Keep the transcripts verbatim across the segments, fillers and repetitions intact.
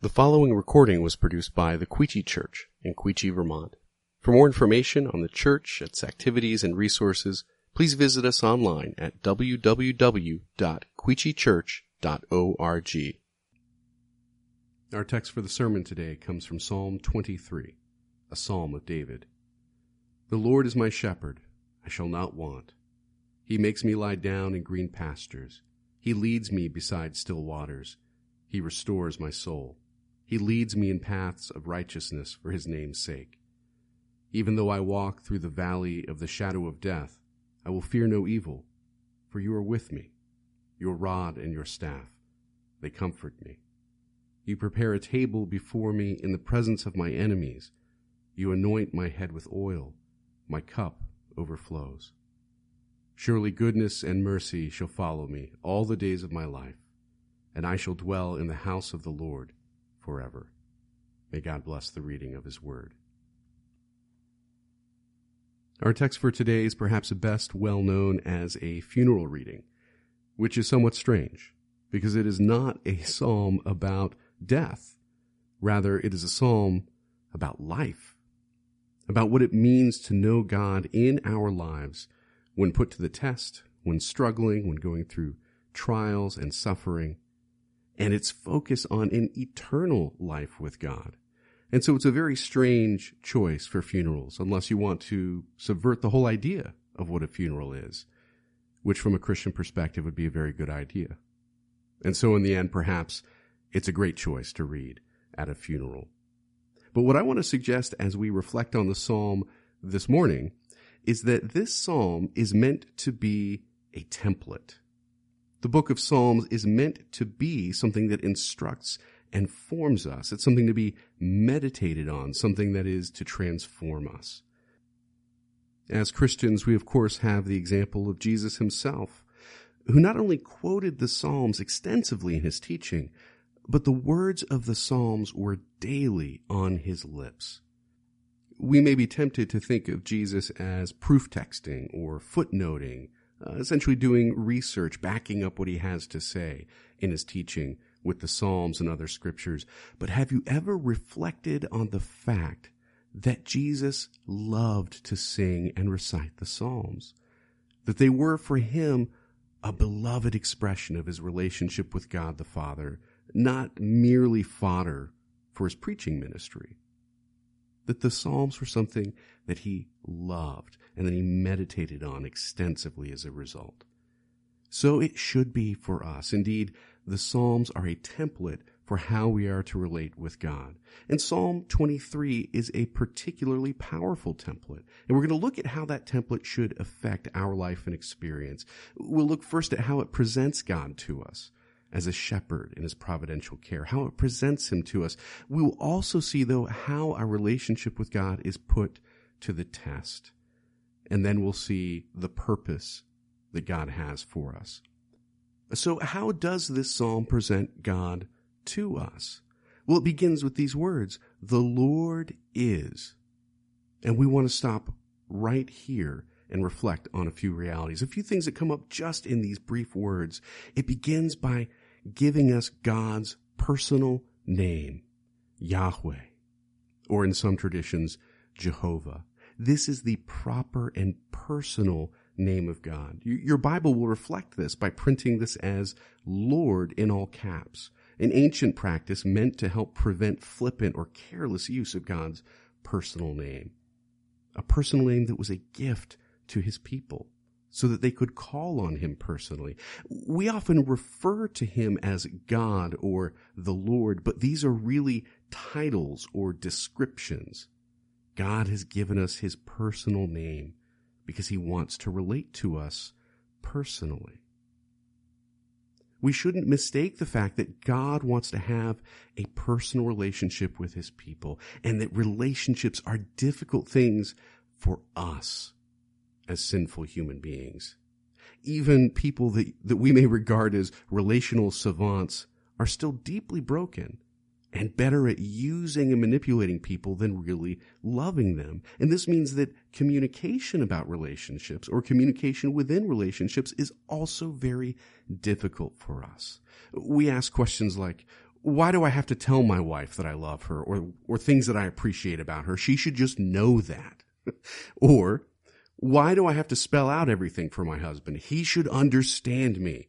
The following recording was produced by the Quechee Church in Quechee, Vermont. For more information on the church, its activities, and resources, please visit us online at w w w dot quechee church dot org. Our text for the sermon today comes from Psalm twenty-three, a psalm of David. The Lord is my shepherd, I shall not want. He makes me lie down in green pastures. He leads me beside still waters. He restores my soul. He leads me in paths of righteousness for his name's sake. Even though I walk through the valley of the shadow of death, I will fear no evil, for you are with me. Your rod and your staff, they comfort me. You prepare a table before me in the presence of my enemies. You anoint my head with oil. My cup overflows. Surely goodness and mercy shall follow me all the days of my life, and I shall dwell in the house of the Lord forever. May God bless the reading of his word. Our text for today is perhaps best well known as a funeral reading, which is somewhat strange because it is not a psalm about death. Rather, it is a psalm about life, about what it means to know God in our lives when put to the test, when struggling, when going through trials and suffering, and its focus on an eternal life with God. And so it's a very strange choice for funerals, unless you want to subvert the whole idea of what a funeral is, which from a Christian perspective would be a very good idea. And so in the end, perhaps it's a great choice to read at a funeral. But what I want to suggest as we reflect on the psalm this morning is that this psalm is meant to be a template. The book of Psalms is meant to be something that instructs and forms us. It's something to be meditated on, something that is to transform us. As Christians, we of course have the example of Jesus himself, who not only quoted the Psalms extensively in his teaching, but the words of the Psalms were daily on his lips. We may be tempted to think of Jesus as proof texting or footnoting, uh, essentially doing research, backing up what he has to say in his teaching with the Psalms and other scriptures. But have you ever reflected on the fact that Jesus loved to sing and recite the Psalms? That they were for him a beloved expression of his relationship with God the Father, not merely fodder for his preaching ministry. That the Psalms were something that he loved and that he meditated on extensively as a result. So it should be for us. Indeed, the Psalms are a template for how we are to relate with God. And Psalm twenty-three is a particularly powerful template. And we're going to look at how that template should affect our life and experience. We'll look first at how it presents God to us as a shepherd in his providential care, how it presents him to us. We will also see, though, how our relationship with God is put to the test. And then we'll see the purpose that God has for us. So how does this psalm present God to us? Well, it begins with these words, the Lord is. And we want to stop right here and reflect on a few realities, a few things that come up just in these brief words. It begins by giving us God's personal name, Yahweh, or in some traditions, Jehovah. This is the proper and personal name of God. Your Bible will reflect this by printing this as Lord in all caps, an ancient practice meant to help prevent flippant or careless use of God's personal name, a personal name that was a gift to his people so that they could call on him personally. We often refer to him as God or the Lord, but these are really titles or descriptions. God has given us his personal name because he wants to relate to us personally. We shouldn't mistake the fact that God wants to have a personal relationship with his people, and that relationships are difficult things for us as sinful human beings. Even people that, that we may regard as relational savants are still deeply broken and better at using and manipulating people than really loving them. And this means that communication about relationships or communication within relationships is also very difficult for us. We ask questions like, Why do I have to tell my wife that I love her or, or things that I appreciate about her? She should just know that. Or, why do I have to spell out everything for my husband? He should understand me.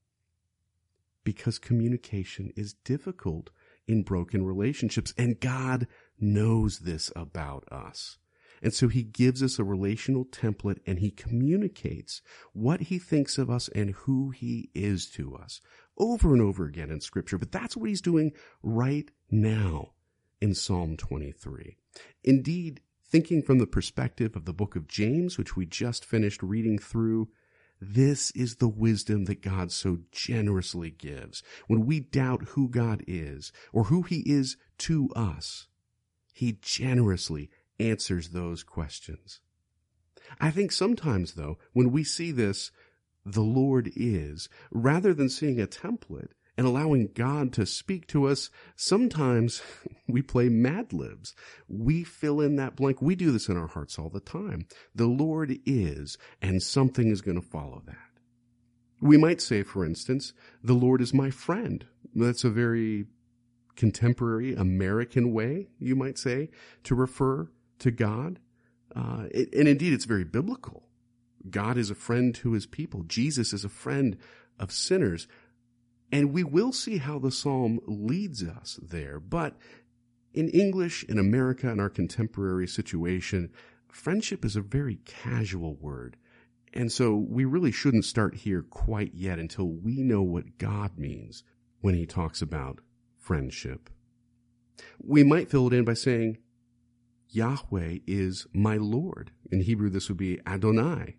Because communication is difficult in broken relationships, and God knows this about us. And so he gives us a relational template, and he communicates what he thinks of us and who he is to us over and over again in Scripture. But that's what he's doing right now in Psalm twenty-three. Indeed, thinking from the perspective of the book of James, which we just finished reading through, this is the wisdom that God so generously gives. When we doubt who God is or who he is to us, he generously answers those questions. I think sometimes, though, when we see this, the Lord is, rather than seeing a template and allowing God to speak to us, sometimes we play Mad Libs. We fill in that blank. We do this in our hearts all the time. The Lord is, and something is going to follow that. We might say, for instance, the Lord is my friend. That's a very contemporary American way, you might say, to refer to God. Uh, it, and indeed, it's very biblical. God is a friend to his people. Jesus is a friend of sinners. And we will see how the psalm leads us there. But in English, in America, in our contemporary situation, friendship is a very casual word. And so we really shouldn't start here quite yet until we know what God means when he talks about friendship. We might fill it in by saying, Yahweh is my Lord. In Hebrew, this would be Adonai.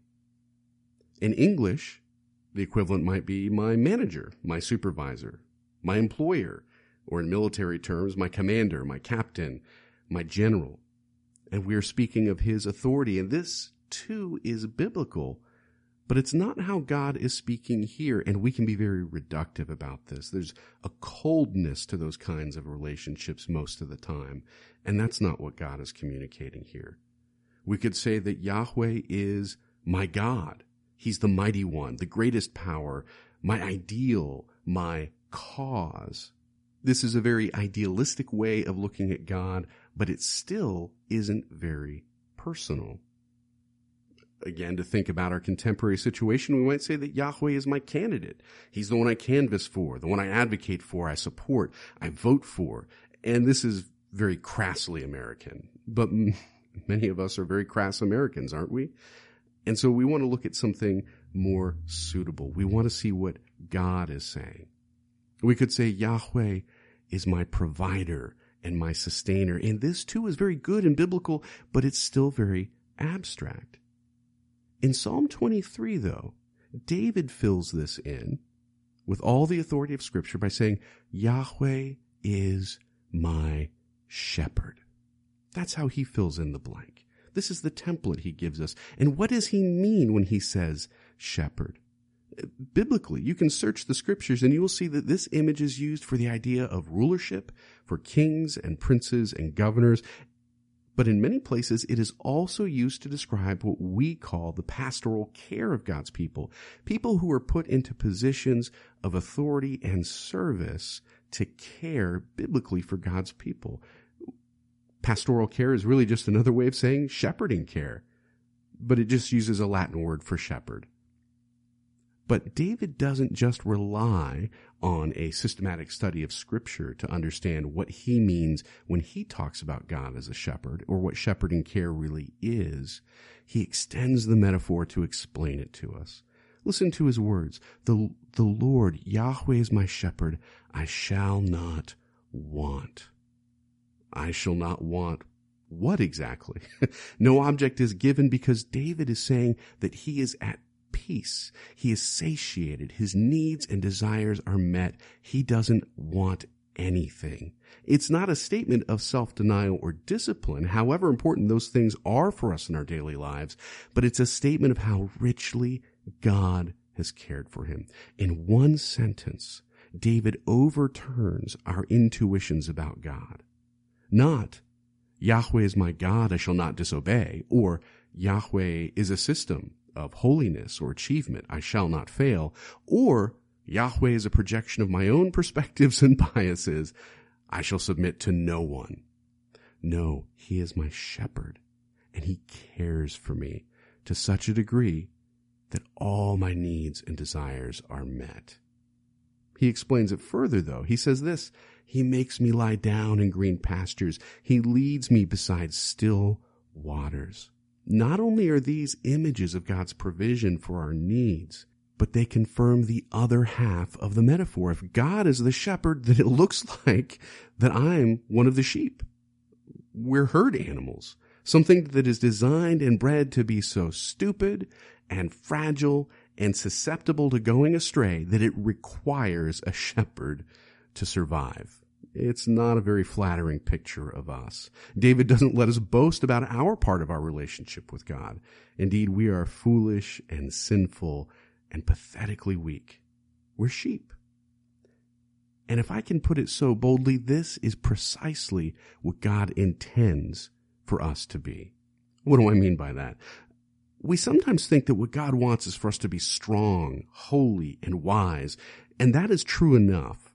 In English, the equivalent might be my manager, my supervisor, my employer, or in military terms, my commander, my captain, my general. And we are speaking of his authority. And this, too, is biblical. But it's not how God is speaking here, and we can be very reductive about this. There's a coldness to those kinds of relationships most of the time, and that's not what God is communicating here. We could say that Yahweh is my God. He's the mighty one, the greatest power, my ideal, my cause. This is a very idealistic way of looking at God, but it still isn't very personal. Again, to think about our contemporary situation, we might say that Yahweh is my candidate. He's the one I canvass for, the one I advocate for, I support, I vote for. And this is very crassly American. But many of us are very crass Americans, aren't we? And so we want to look at something more suitable. We want to see what God is saying. We could say Yahweh is my provider and my sustainer. And this too is very good and biblical, but it's still very abstract. In Psalm twenty-three, though, David fills this in with all the authority of Scripture by saying, Yahweh is my shepherd. That's how he fills in the blank. This is the template he gives us. And what does he mean when he says shepherd? Biblically, you can search the Scriptures and you will see that this image is used for the idea of rulership, for kings and princes and governors. But in many places, it is also used to describe what we call the pastoral care of God's people, people who are put into positions of authority and service to care biblically for God's people. Pastoral care is really just another way of saying shepherding care, but it just uses a Latin word for shepherd. But David doesn't just rely on a systematic study of Scripture to understand what he means when he talks about God as a shepherd or what shepherding care really is. He extends the metaphor to explain it to us. Listen to his words. The, the Lord, Yahweh is my shepherd. I shall not want. I shall not want what exactly? No object is given because David is saying that he is at peace. He is satiated. His needs and desires are met. He doesn't want anything. It's not a statement of self-denial or discipline, however important those things are for us in our daily lives, but it's a statement of how richly God has cared for him. In one sentence, David overturns our intuitions about God. Not, Yahweh is my God, I shall not disobey, or Yahweh is a system of holiness or achievement, I shall not fail, or Yahweh is a projection of my own perspectives and biases. I shall submit to no one. No, he is my shepherd, and he cares for me to such a degree that all my needs and desires are met. He explains it further, though. He says this, he makes me lie down in green pastures. He leads me beside still waters. Not only are these images of God's provision for our needs, but they confirm the other half of the metaphor. If God is the shepherd, then it looks like that I'm one of the sheep. We're herd animals, something that is designed and bred to be so stupid and fragile and susceptible to going astray that it requires a shepherd to survive. It's not a very flattering picture of us. David doesn't let us boast about our part of our relationship with God. Indeed, we are foolish and sinful and pathetically weak. We're sheep. And if I can put it so boldly, this is precisely what God intends for us to be. What do I mean by that? We sometimes think that what God wants is for us to be strong, holy, and wise, and that is true enough.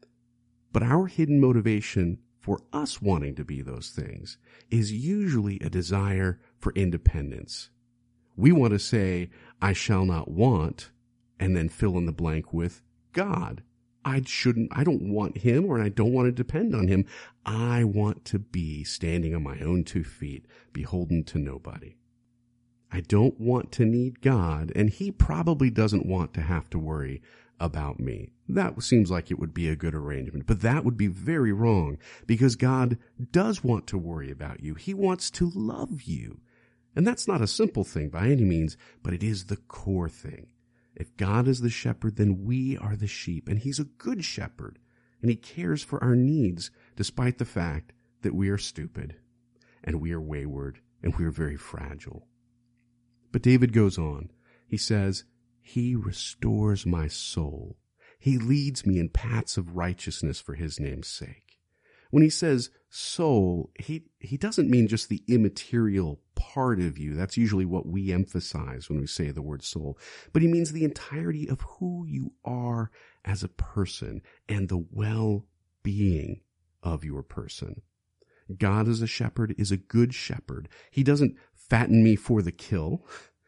But our hidden motivation for us wanting to be those things is usually a desire for independence. We want to say, I shall not want, and then fill in the blank with God. I shouldn't, I don't want him, or I don't want to depend on him. I want to be standing on my own two feet, beholden to nobody. I don't want to need God, and he probably doesn't want to have to worry about me. That seems like it would be a good arrangement, but that would be very wrong, because God does want to worry about you. He wants to love you. And that's not a simple thing by any means, but it is the core thing. If God is the shepherd, then we are the sheep, and he's a good shepherd, and he cares for our needs despite the fact that we are stupid, and we are wayward, and we are very fragile. But David goes on. He says, he restores my soul. He leads me in paths of righteousness for his name's sake. When he says soul, he, he doesn't mean just the immaterial part of you. That's usually what we emphasize when we say the word soul. But he means the entirety of who you are as a person and the well-being of your person. God as a shepherd is a good shepherd. He doesn't fatten me for the kill.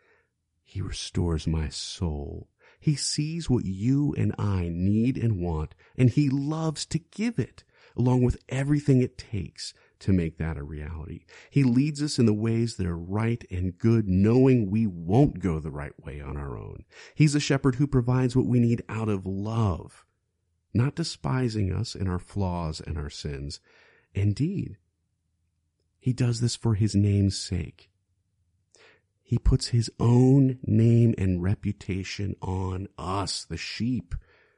He restores my soul. He sees what you and I need and want, and he loves to give it, along with everything it takes to make that a reality. He leads us in the ways that are right and good, knowing we won't go the right way on our own. He's a shepherd who provides what we need out of love, not despising us in our flaws and our sins. Indeed, he does this for his name's sake. He puts his own name and reputation on us, the sheep,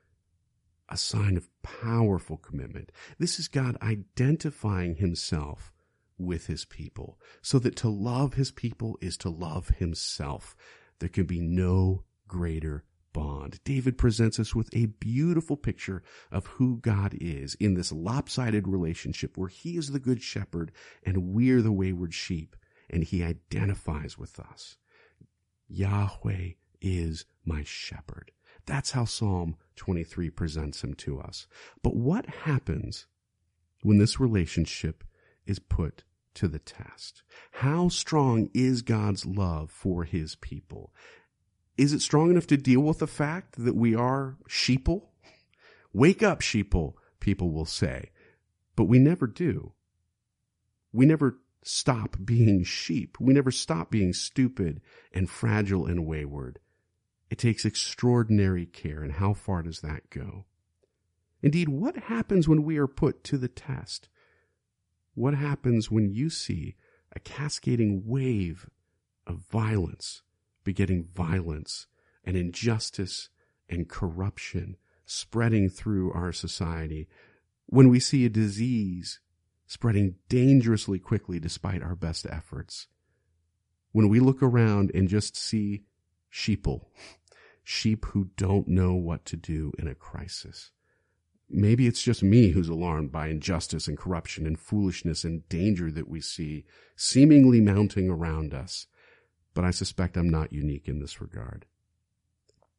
a sign of powerful commitment. This is God identifying himself with his people, so that to love his people is to love himself. There can be no greater bond. David presents us with a beautiful picture of who God is in this lopsided relationship where he is the good shepherd and we're the wayward sheep, and he identifies with us. Yahweh is my shepherd. That's how Psalm twenty-three presents him to us. But what happens when this relationship is put to the test? How strong is God's love for his people? Is it strong enough to deal with the fact that we are sheeple? Wake up, sheeple, people will say. But we never do. We never stop being sheep. We never stop being stupid and fragile and wayward. It takes extraordinary care, and how far does that go? Indeed, what happens when we are put to the test? What happens when you see a cascading wave of violence begetting violence and injustice and corruption spreading through our society? When we see a disease spreading dangerously quickly despite our best efforts? When we look around and just see sheeple, sheep who don't know what to do in a crisis. Maybe it's just me who's alarmed by injustice and corruption and foolishness and danger that we see seemingly mounting around us, but I suspect I'm not unique in this regard.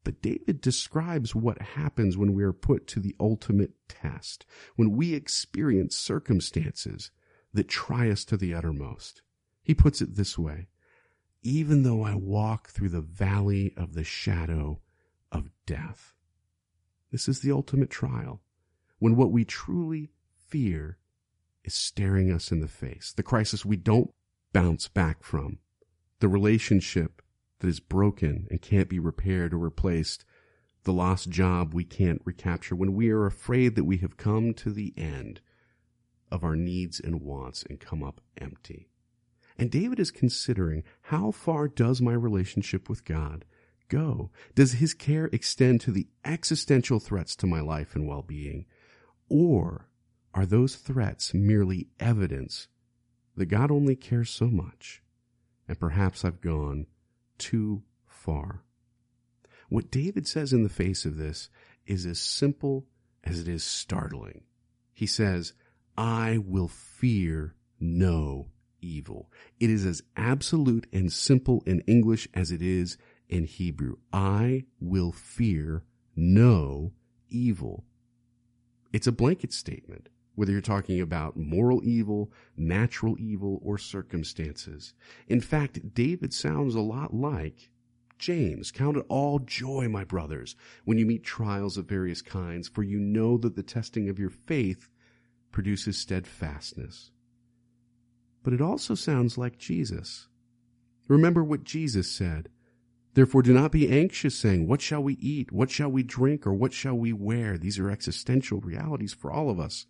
But David describes what happens when we are put to the ultimate test, when we experience circumstances that try us to the uttermost. He puts it this way: even though I walk through the valley of the shadow of death. This is the ultimate trial, when what we truly fear is staring us in the face, the crisis we don't bounce back from, the relationship that is broken and can't be repaired or replaced, the lost job we can't recapture, when we are afraid that we have come to the end of our needs and wants and come up empty. And David is considering, how far does my relationship with God go? Does his care extend to the existential threats to my life and well-being? Or are those threats merely evidence that God only cares so much, and perhaps I've gone too far? What David says in the face of this is as simple as it is startling. He says, I will fear no evil. It is as absolute and simple in English as it is in Hebrew. I will fear no evil. It's a blanket statement, whether you're talking about moral evil, natural evil, or circumstances. In fact, David sounds a lot like James. Count it all joy, my brothers, when you meet trials of various kinds, for you know that the testing of your faith produces steadfastness. But it also sounds like Jesus. Remember what Jesus said. Therefore, do not be anxious, saying, what shall we eat? What shall we drink? Or what shall we wear? These are existential realities for all of us.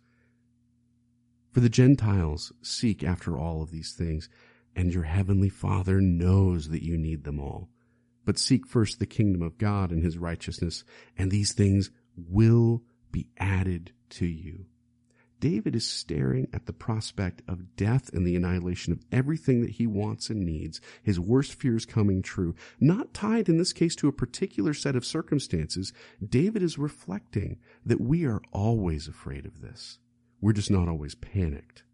For the Gentiles seek after all of these things, and your heavenly Father knows that you need them all. But seek first the kingdom of God and his righteousness, and these things will be added to you. David is staring at the prospect of death and the annihilation of everything that he wants and needs, his worst fears coming true. Not tied in this case to a particular set of circumstances, David is reflecting that we are always afraid of this. We're just not always panicked.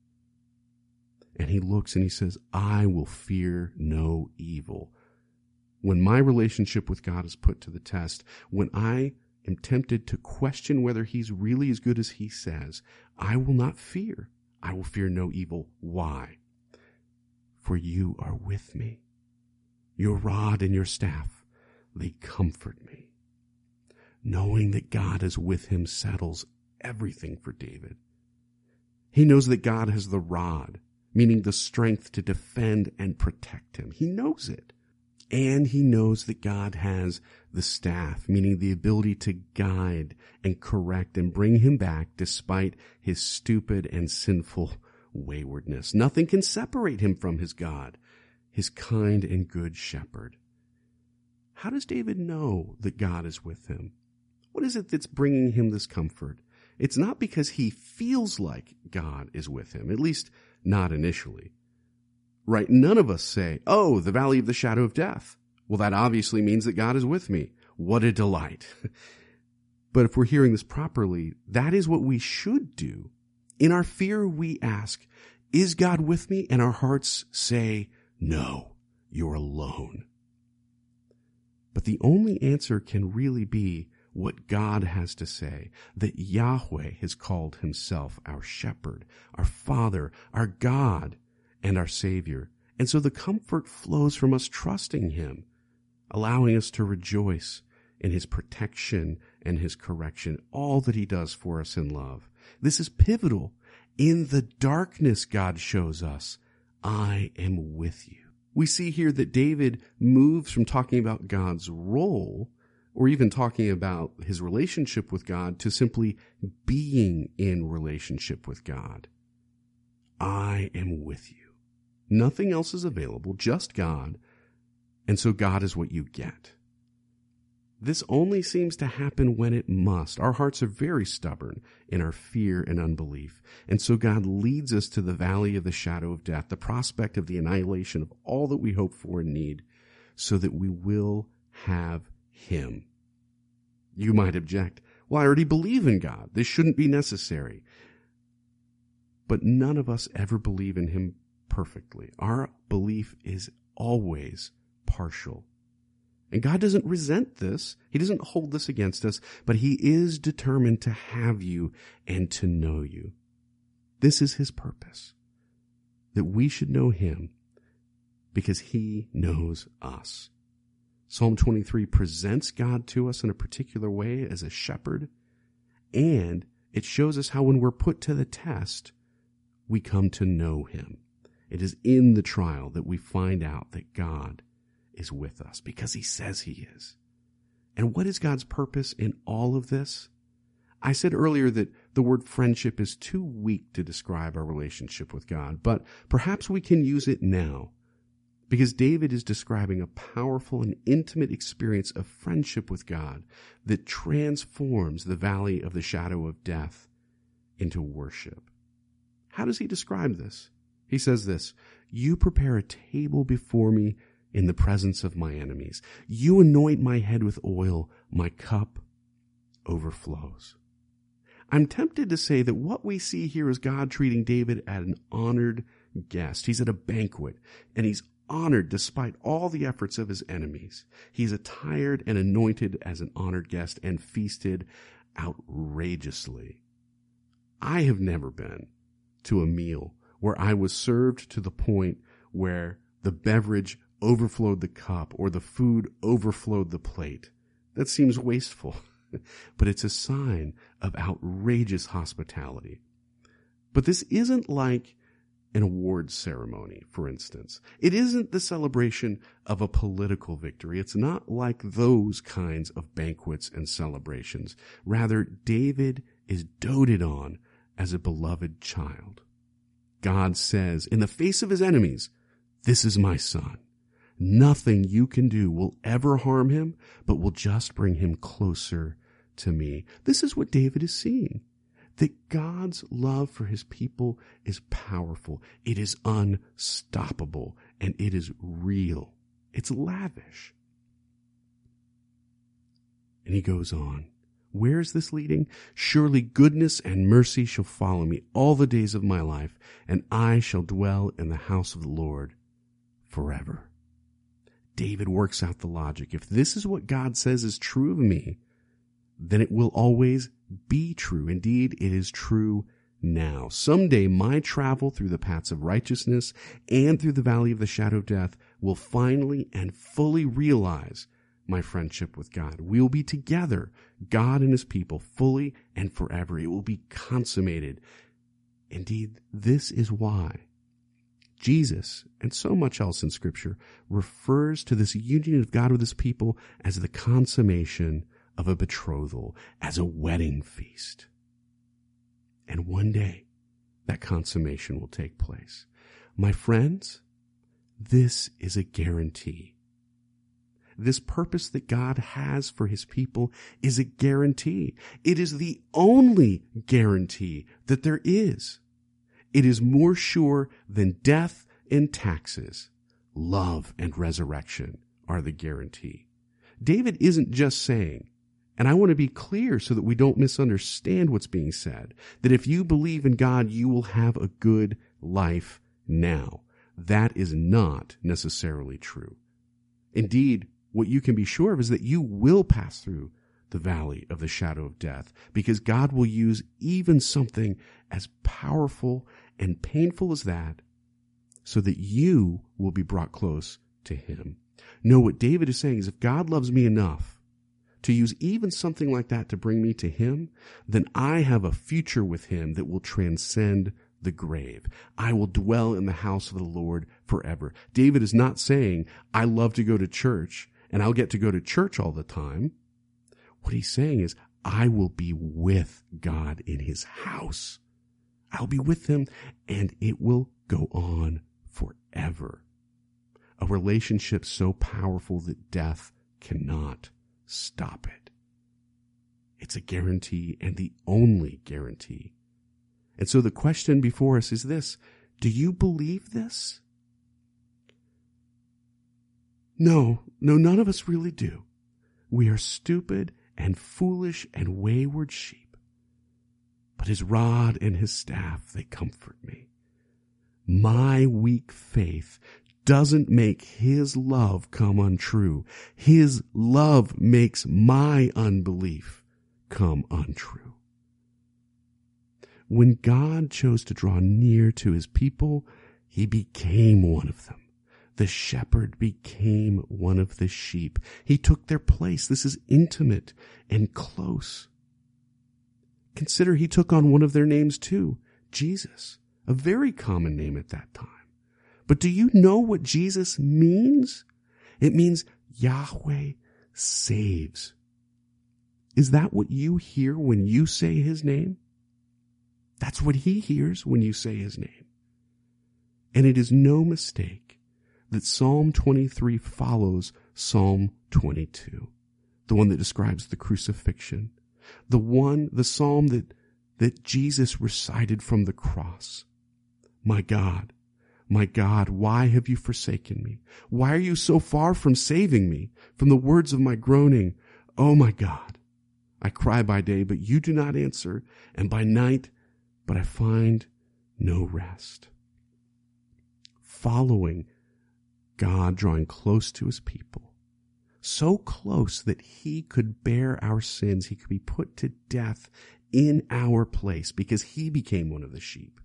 And he looks and he says, I will fear no evil. When my relationship with God is put to the test, when I am tempted to question whether he's really as good as he says, I will not fear. I will fear no evil. Why? For you are with me. Your rod and your staff, they comfort me. Knowing that God is with him settles everything for David. He knows that God has the rod, meaning the strength to defend and protect him. He knows it. And he knows that God has the staff, meaning the ability to guide and correct and bring him back despite his stupid and sinful waywardness. Nothing can separate him from his God, his kind and good shepherd. How does David know that God is with him? What is it that's bringing him this comfort? It's not because he feels like God is with him, at least not initially. Right? None of us say, oh, the valley of the shadow of death. Well, that obviously means that God is with me. What a delight. But if we're hearing this properly, that is what we should do. In our fear, we ask, is God with me? And our hearts say, no, you're alone. But the only answer can really be what God has to say, that Yahweh has called himself our shepherd, our Father, our God, and our Savior. And so the comfort flows from us trusting him, allowing us to rejoice in his protection and his correction, all that he does for us in love. This is pivotal. In the darkness, God shows us, I am with you. We see here that David moves from talking about God's role, or even talking about his relationship with God, to simply being in relationship with God. I am with you. Nothing else is available, just God, and so God is what you get. This only seems to happen when it must. Our hearts are very stubborn in our fear and unbelief, and so God leads us to the valley of the shadow of death, the prospect of the annihilation of all that we hope for and need, so that we will have him. You might object, well, I already believe in God. This shouldn't be necessary. But none of us ever believe in him perfectly. Our belief is always partial. And God doesn't resent this. He doesn't hold this against us, but he is determined to have you and to know you. This is his purpose, that we should know him because he knows us. Psalm twenty-three presents God to us in a particular way as a shepherd, and it shows us how when we're put to the test, we come to know him. It is in the trial that we find out that God is with us because he says he is. And what is God's purpose in all of this? I said earlier that the word friendship is too weak to describe our relationship with God, but perhaps we can use it now because David is describing a powerful and intimate experience of friendship with God that transforms the valley of the shadow of death into worship. How does he describe this? He says this, "You prepare a table before me in the presence of my enemies. You anoint my head with oil. My cup overflows." I'm tempted to say that what we see here is God treating David as an honored guest. He's at a banquet, and he's honored despite all the efforts of his enemies. He's attired and anointed as an honored guest and feasted outrageously. I have never been to a meal where I was served to the point where the beverage overflowed the cup or the food overflowed the plate. That seems wasteful, but it's a sign of outrageous hospitality. But this isn't like an awards ceremony, for instance. It isn't the celebration of a political victory. It's not like those kinds of banquets and celebrations. Rather, David is doted on as a beloved child. God says, in the face of his enemies, "This is my son. Nothing you can do will ever harm him, but will just bring him closer to me." This is what David is seeing, that God's love for his people is powerful. It is unstoppable, and it is real. It's lavish. And he goes on. Where is this leading? "Surely goodness and mercy shall follow me all the days of my life, and I shall dwell in the house of the Lord forever." David works out the logic. If this is what God says is true of me, then it will always be true. Indeed, it is true now. Someday my travel through the paths of righteousness and through the valley of the shadow of death will finally and fully realize my friendship with God. We will be together, God and his people, fully and forever. It will be consummated. Indeed, this is why Jesus, and so much else in Scripture, refers to this union of God with his people as the consummation of a betrothal, as a wedding feast. And one day, that consummation will take place. My friends, this is a guarantee. This purpose that God has for his people is a guarantee. It is the only guarantee that there is. It is more sure than death and taxes. Love and resurrection are the guarantee. David isn't just saying, and I want to be clear so that we don't misunderstand what's being said, that if you believe in God, you will have a good life now. That is not necessarily true. Indeed, what you can be sure of is that you will pass through the valley of the shadow of death, because God will use even something as powerful and painful as that so that you will be brought close to him. No, what David is saying is, if God loves me enough to use even something like that to bring me to him, then I have a future with him that will transcend the grave. I will dwell in the house of the Lord forever. David is not saying, I love to go to church and I'll get to go to church all the time. What he's saying is, I will be with God in his house. I'll be with him, and it will go on forever. A relationship so powerful that death cannot stop it. It's a guarantee, and the only guarantee. And so the question before us is this: do you believe this? No, no, none of us really do. We are stupid and foolish and wayward sheep. But his rod and his staff, they comfort me. My weak faith doesn't make his love come untrue. His love makes my unbelief come untrue. When God chose to draw near to his people, he became one of them. The shepherd became one of the sheep. He took their place. This is intimate and close. Consider he took on one of their names too, Jesus, a very common name at that time. But do you know what Jesus means? It means Yahweh saves. Is that what you hear when you say his name? That's what he hears when you say his name. And it is no mistake that Psalm twenty-three follows Psalm twenty-two, the one that describes the crucifixion, the one, the psalm that, that Jesus recited from the cross. My God, my God, why have you forsaken me? Why are you so far from saving me from the words of my groaning? Oh my God, I cry by day, but you do not answer, and by night, but I find no rest. Following God, drawing close to his people, so close that he could bear our sins, he could be put to death in our place because he became one of the sheep.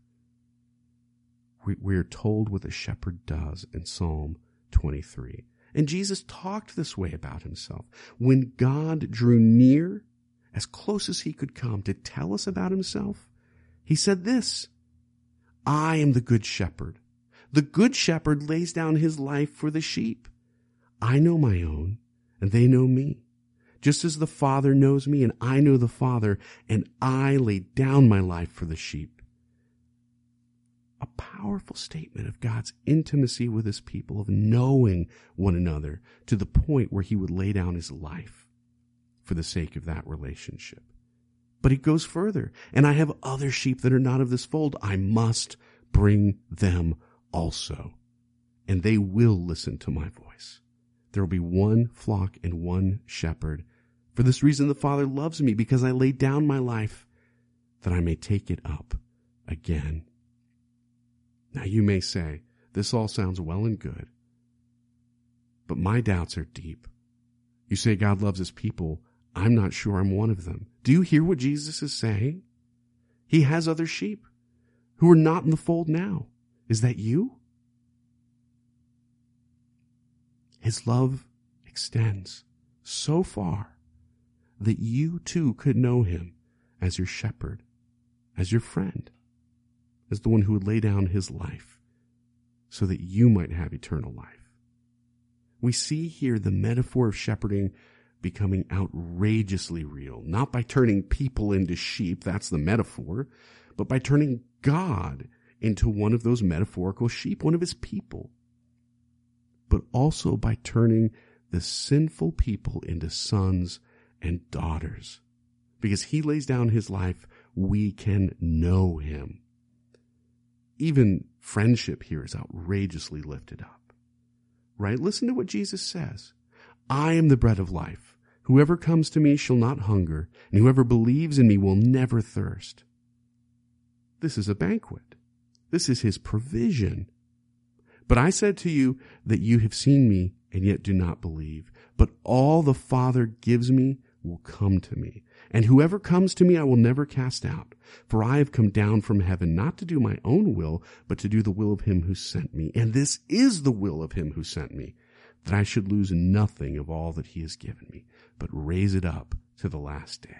We are told what the shepherd does in Psalm twenty-three. And Jesus talked this way about himself. When God drew near, as close as he could come to tell us about himself, he said this, I am the good shepherd. The good shepherd lays down his life for the sheep. I know my own, and they know me. Just as the Father knows me, and I know the Father, and I lay down my life for the sheep. A powerful statement of God's intimacy with his people, of knowing one another to the point where he would lay down his life for the sake of that relationship. But he goes further, and I have other sheep that are not of this fold. I must bring them also, and they will listen to my voice. There will be one flock and one shepherd. For this reason the Father loves me, because I lay down my life that I may take it up again. Now you may say, this all sounds well and good, but my doubts are deep. You say God loves his people. I'm not sure I'm one of them. Do you hear what Jesus is saying? He has other sheep who are not in the fold now. Is that you? His love extends so far that you too could know him as your shepherd, as your friend, as the one who would lay down his life so that you might have eternal life. We see here the metaphor of shepherding becoming outrageously real, not by turning people into sheep, that's the metaphor, but by turning God into one of those metaphorical sheep, one of his people, but also by turning the sinful people into sons and daughters. Because he lays down his life, we can know him. Even friendship here is outrageously lifted up, right? Listen to what Jesus says. I am the bread of life. Whoever comes to me shall not hunger, and whoever believes in me will never thirst. This is a banquet. This is his provision. But I said to you that you have seen me and yet do not believe. But all the Father gives me will come to me. And whoever comes to me I will never cast out. For I have come down from heaven not to do my own will, but to do the will of him who sent me. And this is the will of him who sent me, that I should lose nothing of all that he has given me, but raise it up to the last day.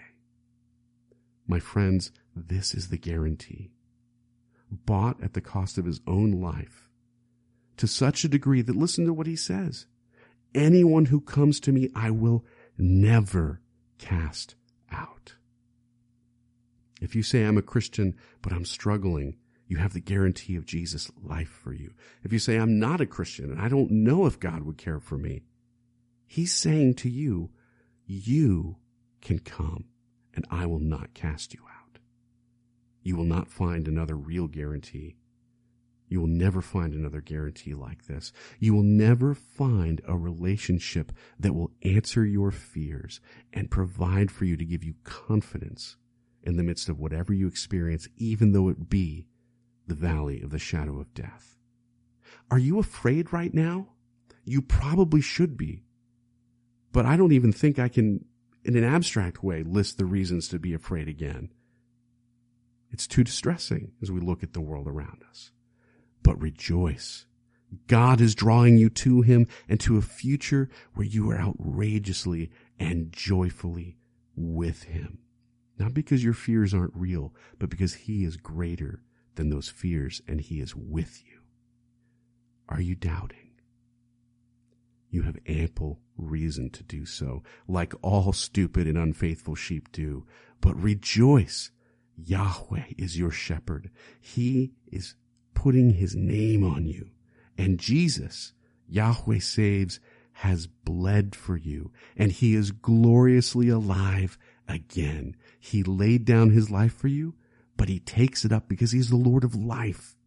My friends, this is the guarantee. Bought at the cost of his own life, to such a degree that, listen to what he says, anyone who comes to me I will never cast out. If you say I'm a Christian, but I'm struggling, you have the guarantee of Jesus' life for you. If you say I'm not a Christian and I don't know if God would care for me, he's saying to you, you can come and I will not cast you out. You will not find another real guarantee. You will never find another guarantee like this. You will never find a relationship that will answer your fears and provide for you to give you confidence in the midst of whatever you experience, even though it be the valley of the shadow of death. Are you afraid right now? You probably should be. But I don't even think I can, in an abstract way, list the reasons to be afraid again. It's too distressing as we look at the world around us. But rejoice. God is drawing you to him and to a future where you are outrageously and joyfully with him. Not because your fears aren't real, but because he is greater than those fears and he is with you. Are you doubting? You have ample reason to do so, like all stupid and unfaithful sheep do. But rejoice. Yahweh is your shepherd. He is putting his name on you. And Jesus, Yahweh saves, has bled for you. And he is gloriously alive again. He laid down his life for you, but he takes it up because he's the Lord of life.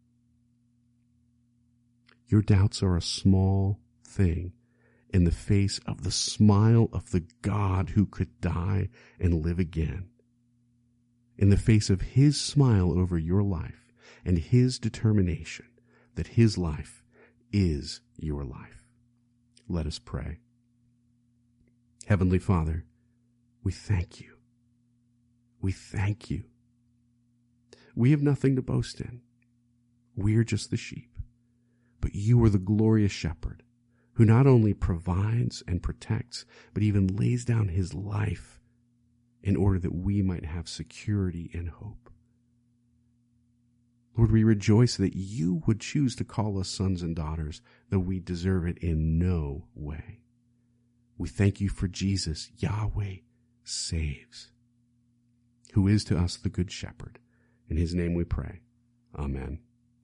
Your doubts are a small thing in the face of the smile of the God who could die and live again. In the face of his smile over your life and his determination that his life is your life. Let us pray. Heavenly Father, we thank you. We thank you. We have nothing to boast in. We are just the sheep. But you are the glorious shepherd who not only provides and protects, but even lays down his life in order that we might have security and hope. Lord, we rejoice that you would choose to call us sons and daughters, though we deserve it in no way. We thank you for Jesus, Yahweh saves, who is to us the good shepherd. In his name we pray. Amen.